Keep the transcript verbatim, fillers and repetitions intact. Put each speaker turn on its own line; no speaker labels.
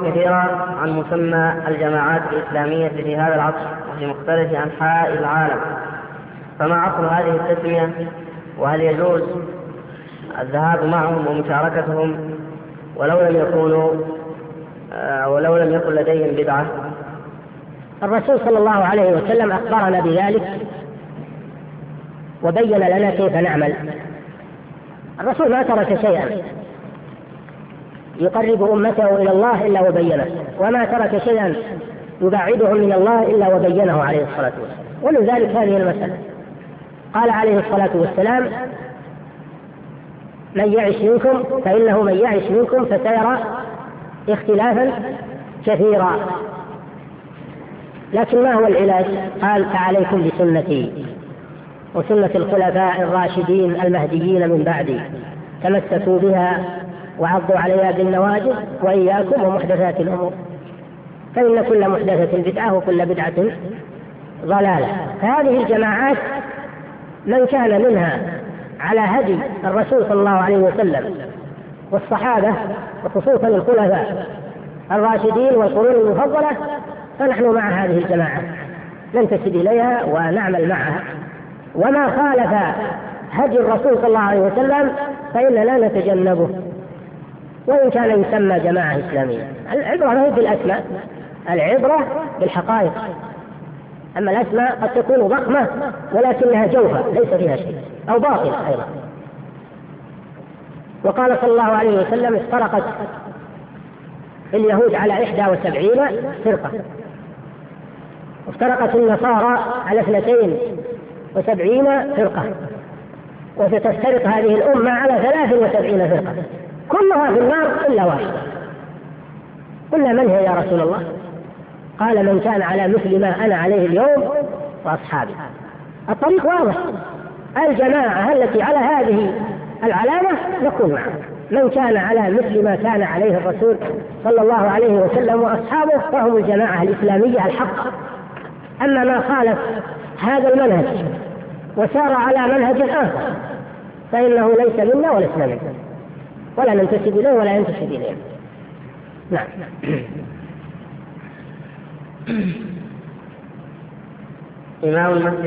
كثيرا عن مسمى الجماعات الإسلامية في هذا العصر وفي مختلف أنحاء العالم، فما أصل هذه التسمية؟ وهل يجوز الذهاب معهم ومشاركتهم ولو لم يكونوا ولو لم يكن لديهم بدعة؟
الرسول صلى الله عليه وسلم أخبرنا بذلك وبين لنا كيف نعمل. الرسول ما ترك شيئا يقرب أمته إلى الله إلا وبينه، وما ترك شيئا يبعدهم من الله إلا وبينه عليه الصلاة والسلام. ومن ذلك هذه المسألة، قال عليه الصلاة والسلام: من يعش منكم فإنه من يعش منكم فسيرى اختلافا كثيرا. لكن ما هو العلاج؟ قال: فعليكم بسنتي وسنة الخلفاء الراشدين المهديين من بعدي، تمسكوا بها وعضوا عليها بالنواجذ، وإياكم ومحدثات الأمور، فإن كل محدثة بدعة وكل بدعة ضلالة. فهذه الجماعات من كان منها على هدي الرسول صلى الله عليه وسلم والصحابة وخصوصا الخلفاء الراشدين والقرون المفضلة فنحن مع هذه الجماعة ننتسب إليها ونعمل معها، وما خالف هدي الرسول صلى الله عليه وسلم فإننا نتجنبه وإن كان يسمى جماعة إسلامية. العبرة ما هي بالأسماء، العبرة بالحقائق. أما الأسماء قد تكون ضخمة ولكنها جوفة ليس فيها شيء، أو باطلة أيضا. وقال صلى الله عليه وسلم: افترقت اليهود على إحدى وسبعين فرقة، وافترقت النصارى على اثنتين وسبعين فرقة، وستفترق هذه الأمة على ثلاث وسبعين فرقة كلها في النار إلا واحدة. قلنا: من هي يا رسول الله؟ قال: من كان على مثل ما أنا عليه اليوم وأصحابي. الطريق واضح، الجماعة التي على هذه العلامة نكون معها، من كان على مثل ما كان عليه الرسول صلى الله عليه وسلم وأصحابه فهم الجماعة الإسلامية الحق. أما ما خالف هذا المنهج وسار على منهج آخر فإنه ليس منا ولسنا منه، ولا ننتسب إليه ولا ينتسب إليه. نعم.
إمام المسجد